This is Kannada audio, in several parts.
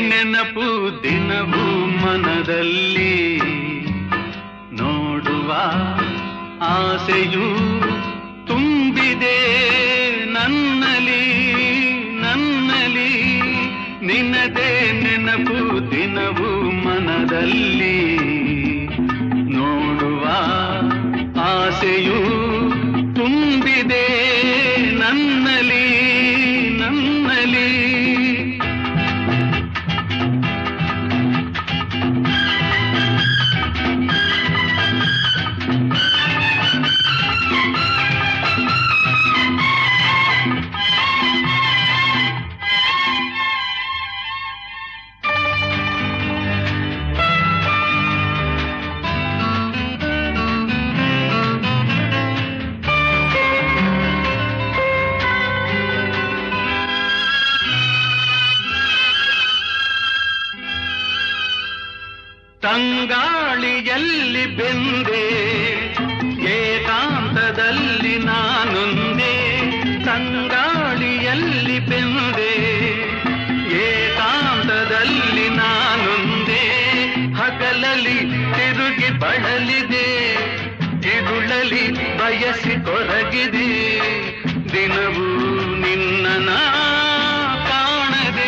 ನೆನಪು ದಿನವೂ ಮನದಲ್ಲಿ ನೋಡುವ ಆಸೆಯೂ ತುಂಬಿದೆ ನನ್ನಲಿ ನನ್ನಲಿ ನಿನ್ನದೇ ನೆನಪು ದಿನವೂ ಮನದಲ್ಲಿ ನೋಡುವ ಆಸೆಯೂ ತುಂಬಿದೆ ನನ್ನಲಿ ನನ್ನಲಿ ತಂಗಾಳಿಯಲ್ಲಿ ಬೆಂದೆ ಏಕಾಂತದಲ್ಲಿ ನಾನೊಂದೇ ತಂಗಾಳಿಯಲ್ಲಿ ಬೆಂದೆ ಏಕಾಂತದಲ್ಲಿ ನಾನೊಂದೇ ಹಗಲಲ್ಲಿ ತಿರುಗಿ ಬಳಲಿದೆ ತಿರುಳಲಿ ಬಯಸಿ ಕೊರಗಿದೆ ದಿನವೂ ನಿನ್ನ ಕಾಣದೆ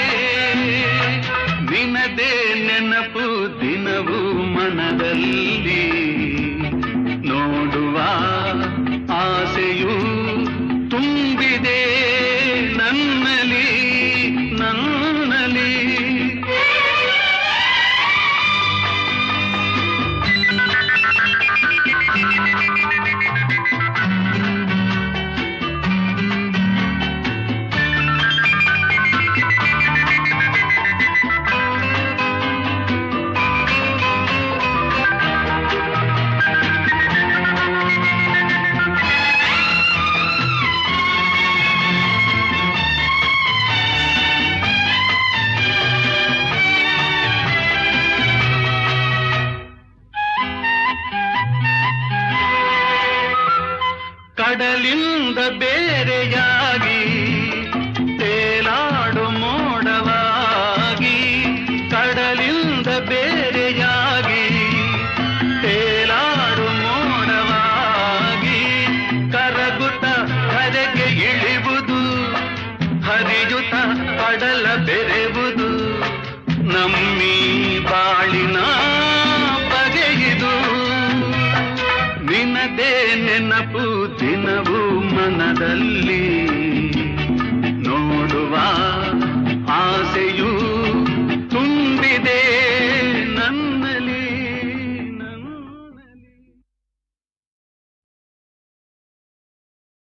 ನಿನದೇ ನೆನಪು ದಿನವೂ ಮನದಲ್ಲಿ ನೋಡುವ ಆಸೆಯೂ ತುಂಬಿದೆ ನನ್ನಲಿ ನನ್ನಲಿ ಕಡಲಿಂದ ಬೇರೆಯಾಗಿ ತೇಲಾಡು ಮೋಡವಾಗಿ ಕಡಲಿಂದ ಬೇರೆಯಾಗಿ ತೇಲಾಡು ಮೋಡವಾಗಿ ಕರಗುತ್ತ ಕರೆಗೆ ಇಳಿವುದು ಹರಿಯುತ್ತ ಕಡಲ ಬೆರೆವುದು ನಮ್ಮಿ ಬಾಳಿನ ಬಗೆಯಿದು ನಿನ್ನದೇ ನೆನಪು ದಿನವೂ ಮನದಲ್ಲಿ ನೋಡುವ ಆಸೆಯೂ